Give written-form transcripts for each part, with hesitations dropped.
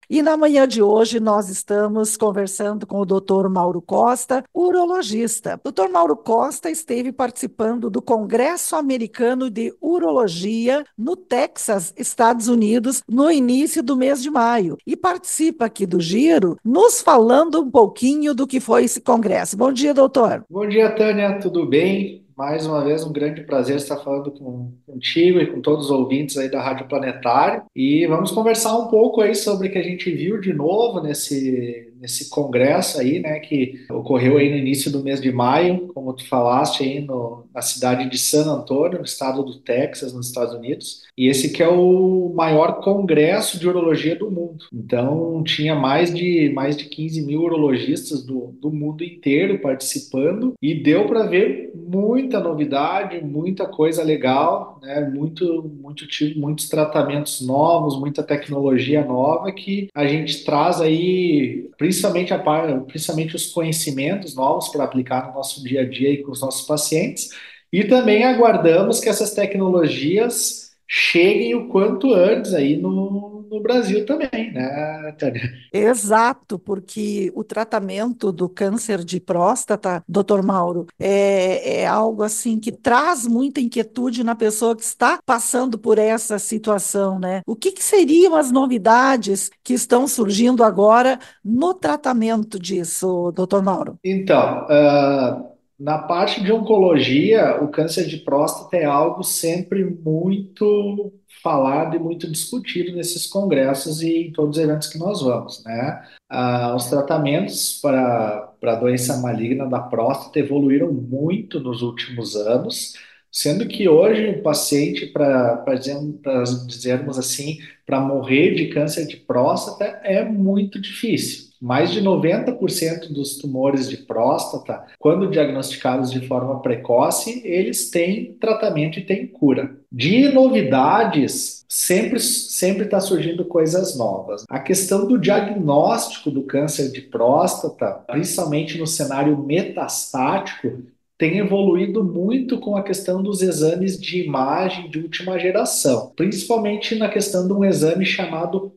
E na manhã de hoje nós estamos conversando com o Dr. Mauro Costa, urologista. O Dr. Mauro Costa esteve participando do Congresso Americano de Urologia no Texas, Estados Unidos, no início do mês de maio. E participa aqui do Giro, nos falando um pouquinho do que foi esse congresso. Bom dia, doutor. Bom dia, Tânia, tudo bem? Mais uma vez, um grande prazer estar falando contigo e com todos os ouvintes aí da Rádio Planetário. E vamos conversar um pouco aí sobre o que a gente viu de novo nesse congresso aí, né, que ocorreu aí no início do mês de maio, como tu falaste aí na cidade de San Antonio, no estado do Texas, nos Estados Unidos. E esse que é o maior congresso de urologia do mundo. Então, tinha mais de 15 mil urologistas do mundo inteiro participando e deu para ver muita novidade, muita coisa legal, né? Muitos tratamentos novos, muita tecnologia nova que a gente traz aí, principalmente os conhecimentos novos para aplicar no nosso dia a dia e com os nossos pacientes. E também aguardamos que essas tecnologias cheguem o quanto antes aí no Brasil também, né, Tânia? Exato, porque o tratamento do câncer de próstata, doutor Mauro, é algo assim que traz muita inquietude na pessoa que está passando por essa situação, né? O que seriam as novidades que estão surgindo agora no tratamento disso, doutor Mauro? Então, na parte de oncologia, o câncer de próstata é algo sempre muito falado e muito discutido nesses congressos e em todos os eventos que nós vamos, né? Os tratamentos para a doença maligna da próstata evoluíram muito nos últimos anos, sendo que hoje o paciente, para dizermos assim, para morrer de câncer de próstata é muito difícil. Mais de 90% dos tumores de próstata, quando diagnosticados de forma precoce, eles têm tratamento e têm cura. De novidades, sempre está surgindo coisas novas. A questão do diagnóstico do câncer de próstata, principalmente no cenário metastático, tem evoluído muito com a questão dos exames de imagem de última geração, principalmente na questão de um exame chamado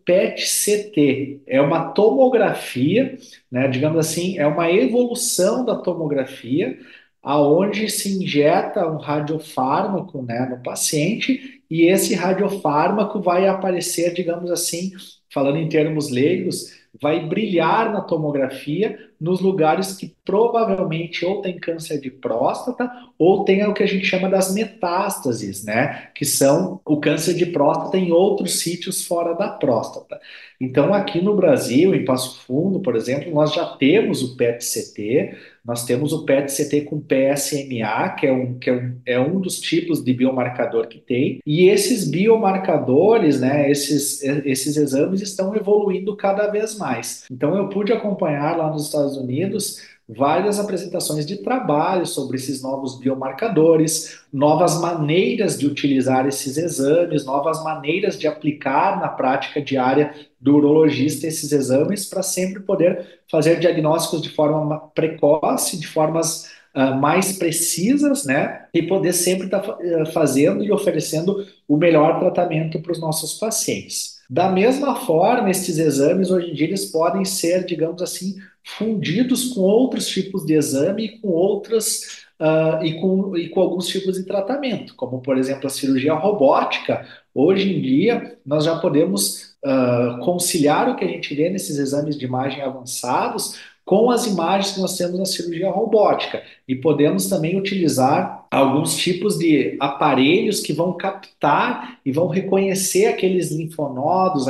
PET-CT. É uma tomografia, né, digamos assim, é uma evolução da tomografia, aonde se injeta um radiofármaco, né, no paciente, e esse radiofármaco vai aparecer, digamos assim, falando em termos leigos, vai brilhar na tomografia nos lugares que provavelmente ou tem câncer de próstata ou tem o que a gente chama das metástases, né? Que são o câncer de próstata em outros sítios fora da próstata. Então, aqui no Brasil, em Passo Fundo, por exemplo, nós já temos o PET-CT, nós temos o PET-CT com PSMA, que é um dos tipos de biomarcador que tem, e esses biomarcadores, né, esses exames estão evoluindo cada vez mais. Então, eu pude acompanhar lá nos Estados Unidos várias apresentações de trabalho sobre esses novos biomarcadores, novas maneiras de utilizar esses exames, novas maneiras de aplicar na prática diária do urologista esses exames para sempre poder fazer diagnósticos de forma precoce, de formas mais precisas, né? E poder sempre estar fazendo e oferecendo o melhor tratamento para os nossos pacientes. Da mesma forma, esses exames hoje em dia eles podem ser, digamos assim, fundidos com outros tipos de exame e com outras e com alguns tipos de tratamento, como por exemplo a cirurgia robótica. Hoje em dia nós já podemos conciliar o que a gente vê nesses exames de imagem avançados com as imagens que nós temos na cirurgia robótica e podemos também utilizar alguns tipos de aparelhos que vão captar e vão reconhecer aqueles linfonodos,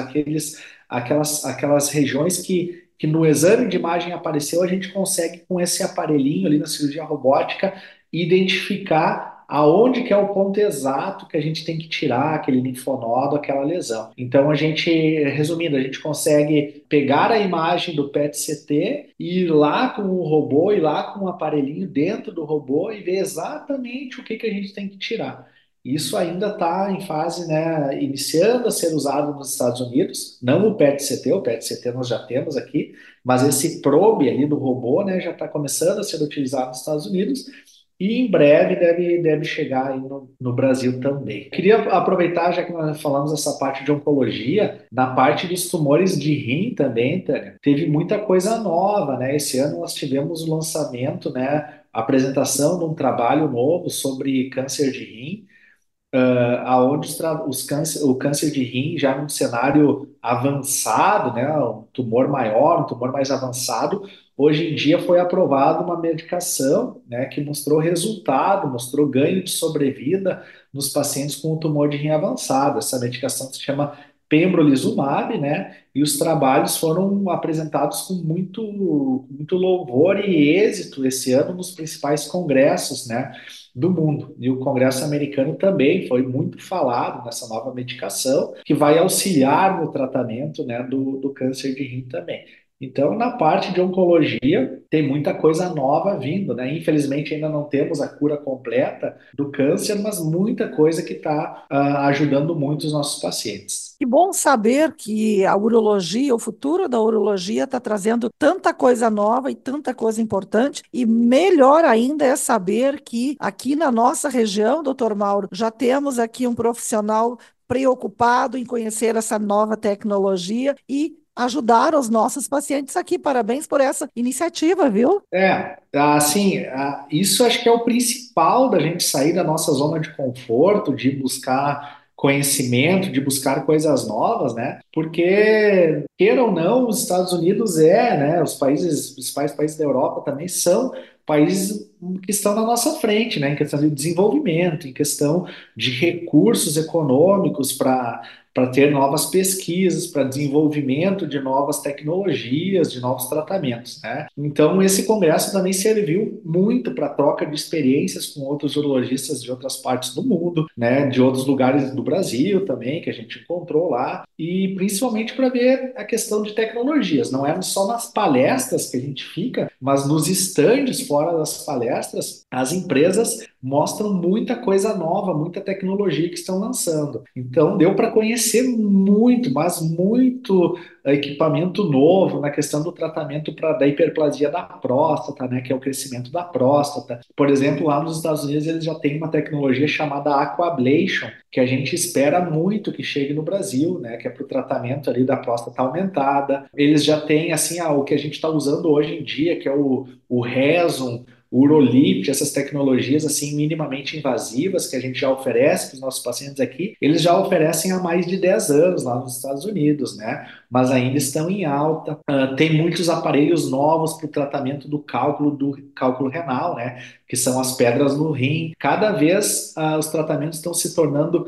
aquelas regiões que no exame de imagem apareceu, a gente consegue, com esse aparelhinho ali na cirurgia robótica, identificar aonde que é o ponto exato que a gente tem que tirar aquele linfonodo, aquela lesão. Então, resumindo, a gente consegue pegar a imagem do PET-CT e ir lá com o robô, ir lá com o aparelhinho dentro do robô e ver exatamente o que a gente tem que tirar. Isso ainda está em fase, né, iniciando a ser usado nos Estados Unidos, não o PET-CT nós já temos aqui, mas esse probe ali do robô, né, já está começando a ser utilizado nos Estados Unidos e em breve deve chegar aí no Brasil também. Queria aproveitar, já que nós falamos essa parte de oncologia, na parte dos tumores de rim também, Tânia, teve muita coisa nova, né? Esse ano nós tivemos o lançamento, né? A apresentação de um trabalho novo sobre câncer de rim, aonde o câncer de rim já num cenário avançado, né, um tumor maior, um tumor mais avançado, hoje em dia foi aprovada uma medicação, né, que mostrou resultado, mostrou ganho de sobrevida nos pacientes com o tumor de rim avançado. Essa medicação se chama pembrolizumab, né, e os trabalhos foram apresentados com muito louvor e êxito esse ano nos principais congressos, né, do mundo. E o Congresso americano também foi muito falado nessa nova medicação, que vai auxiliar no tratamento, né, do câncer de rim também. Então, na parte de oncologia, tem muita coisa nova vindo, né? Infelizmente, ainda não temos a cura completa do câncer, mas muita coisa que está ajudando muito os nossos pacientes. Que bom saber que a urologia, o futuro da urologia está trazendo tanta coisa nova e tanta coisa importante. E melhor ainda é saber que aqui na nossa região, doutor Mauro, já temos aqui um profissional preocupado em conhecer essa nova tecnologia e ajudar os nossos pacientes aqui. Parabéns por essa iniciativa, viu? Assim, isso acho que é o principal da gente sair da nossa zona de conforto, de buscar conhecimento, de buscar coisas novas, né? Porque, queira ou não, os Estados Unidos né? Os principais países da Europa também são países que estão na nossa frente, né? Em questão de desenvolvimento, em questão de recursos econômicos para ter novas pesquisas, para desenvolvimento de novas tecnologias, de novos tratamentos, né? Então, esse congresso também serviu muito para troca de experiências com outros urologistas de outras partes do mundo, né? De outros lugares do Brasil também, que a gente encontrou lá, e principalmente para ver a questão de tecnologias. Não é só nas palestras que a gente fica, mas nos estandes fora das palestras, as empresas mostram muita coisa nova, muita tecnologia que estão lançando. Então, deu para conhecer muito, mas muito equipamento novo na questão do tratamento da hiperplasia da próstata, né, que é o crescimento da próstata. Por exemplo, lá nos Estados Unidos eles já têm uma tecnologia chamada Aquablation, que a gente espera muito que chegue no Brasil, né, que é para o tratamento ali da próstata aumentada. Eles já têm assim o que a gente está usando hoje em dia, que é o Rezum, o Urolift, essas tecnologias assim minimamente invasivas que a gente já oferece para os nossos pacientes aqui, eles já oferecem há mais de 10 anos lá nos Estados Unidos, né? Mas ainda estão em alta. Tem muitos aparelhos novos para o tratamento do cálculo renal, né? Que são as pedras no rim. Cada vez os tratamentos estão se tornando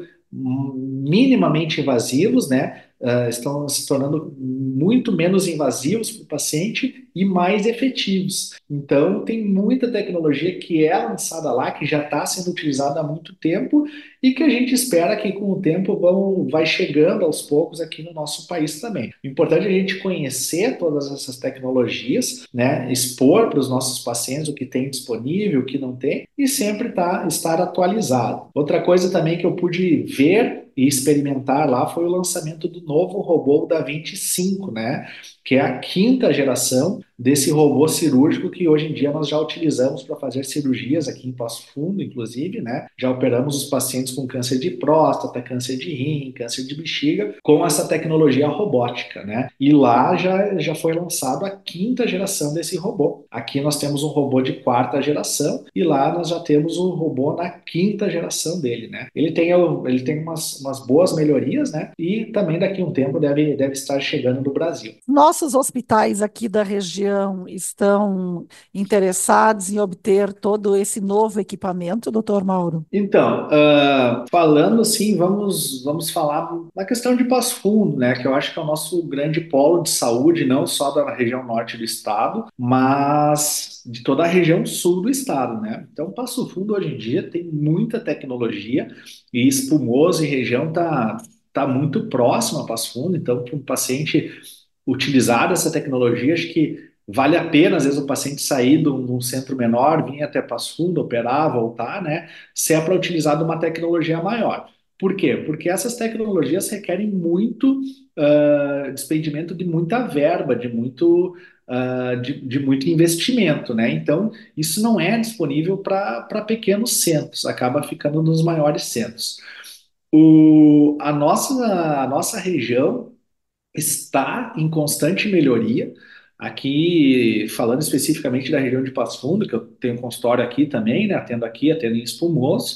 minimamente invasivos, né? Estão se tornando muito menos invasivos para o paciente e mais efetivos. Então, tem muita tecnologia que é lançada lá, que já está sendo utilizada há muito tempo e que a gente espera que com o tempo vai chegando aos poucos aqui no nosso país também. O importante é a gente conhecer todas essas tecnologias, né? Expor para os nossos pacientes o que tem disponível, o que não tem e sempre estar atualizado. Outra coisa também que eu pude ver e experimentar lá foi o lançamento do novo robô da 25, né? Que é a quinta geração desse robô cirúrgico que hoje em dia nós já utilizamos para fazer cirurgias aqui em Passo Fundo, inclusive, né? Já operamos os pacientes com câncer de próstata, câncer de rim, câncer de bexiga, com essa tecnologia robótica, né? E lá já foi lançado a quinta geração desse robô. Aqui nós temos um robô de quarta geração e lá nós já temos um robô na quinta geração dele, né? Ele tem umas boas melhorias, né? E também daqui a um tempo deve estar chegando no Brasil. Nossos hospitais aqui da região estão interessados em obter todo esse novo equipamento, doutor Mauro? Então, falando assim, vamos falar na questão de Passo Fundo, né? Que eu acho que é o nosso grande polo de saúde, não só da região norte do estado, mas de toda a região sul do estado, né? Então, Passo Fundo hoje em dia tem muita tecnologia e Espumoso e região tá muito próximo a Passo Fundo, então, para um paciente utilizar essa tecnologia, acho que vale a pena, às vezes, o paciente sair de um centro menor, vir até Passo Fundo, operar, voltar, né? Se é para utilizar de uma tecnologia maior. Por quê? Porque essas tecnologias requerem muito despendimento de muita verba, de muito investimento, né? Então, isso não é disponível para pequenos centros, acaba ficando nos maiores centros. A nossa região está em constante melhoria. Aqui, falando especificamente da região de Passo Fundo, que eu tenho um consultório aqui também, né, atendo em Espumoso,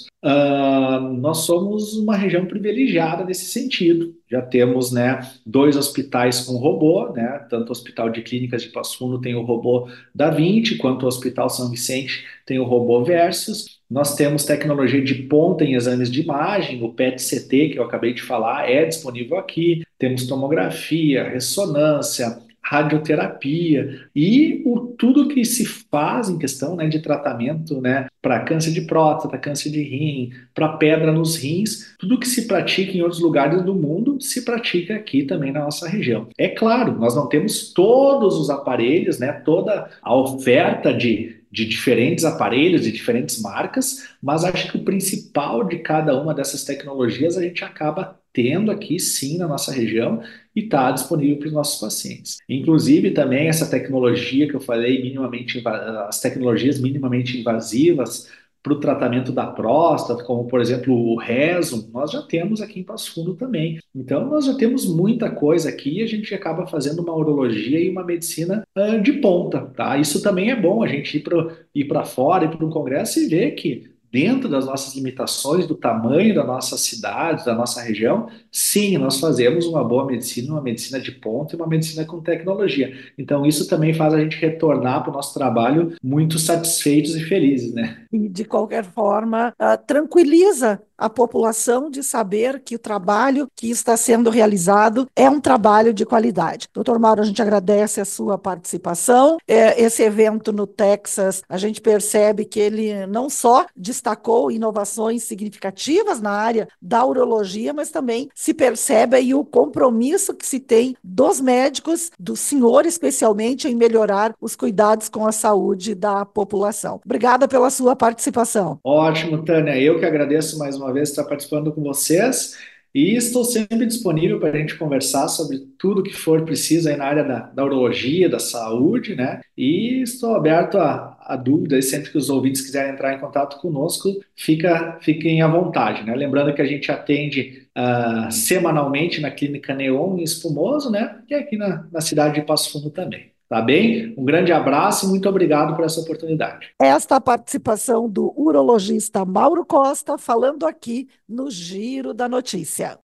nós somos uma região privilegiada nesse sentido. Já temos, né, dois hospitais com robô, né, tanto o Hospital de Clínicas de Passo Fundo tem o robô da Vinci, quanto o Hospital São Vicente tem o robô Versus. Nós temos tecnologia de ponta em exames de imagem, o PET-CT, que eu acabei de falar, é disponível aqui. Temos tomografia, ressonância, radioterapia e tudo que se faz em questão, né, de tratamento, né, para câncer de próstata, câncer de rim, para pedra nos rins, tudo que se pratica em outros lugares do mundo se pratica aqui também na nossa região. É claro, nós não temos todos os aparelhos, né, toda a oferta de diferentes aparelhos, de diferentes marcas, mas acho que o principal de cada uma dessas tecnologias a gente acaba tendo aqui sim na nossa região e está disponível para os nossos pacientes. Inclusive também essa tecnologia que eu falei, as tecnologias minimamente invasivas para o tratamento da próstata, como por exemplo o Rezum, nós já temos aqui em Passo Fundo também. Então nós já temos muita coisa aqui e a gente acaba fazendo uma urologia e uma medicina de ponta, tá? Isso também é bom a gente ir para fora, ir para um congresso e ver que dentro das nossas limitações, do tamanho da nossa cidade, da nossa região, sim, nós fazemos uma boa medicina, uma medicina de ponta e uma medicina com tecnologia. Então, isso também faz a gente retornar para o nosso trabalho muito satisfeitos e felizes, né? E, de qualquer forma, tranquiliza a população de saber que o trabalho que está sendo realizado é um trabalho de qualidade. Doutor Mauro, a gente agradece a sua participação. Esse evento no Texas, a gente percebe que ele não só destacou inovações significativas na área da urologia, mas também se percebe aí o compromisso que se tem dos médicos, do senhor especialmente, em melhorar os cuidados com a saúde da população. Obrigada pela sua participação. Ótimo, Tânia. Eu que agradeço mais uma vez estar participando com vocês e estou sempre disponível para a gente conversar sobre tudo que for preciso aí na área da urologia, da saúde, né? E estou aberto a dúvidas, sempre que os ouvintes quiserem entrar em contato conosco, fiquem à vontade, né? Lembrando que a gente atende semanalmente na Clínica Neon em Espumoso, né? E aqui na cidade de Passo Fundo também. Tá bem? Um grande abraço e muito obrigado por essa oportunidade. Esta é a participação do urologista Mauro Costa, falando aqui no Giro da Notícia.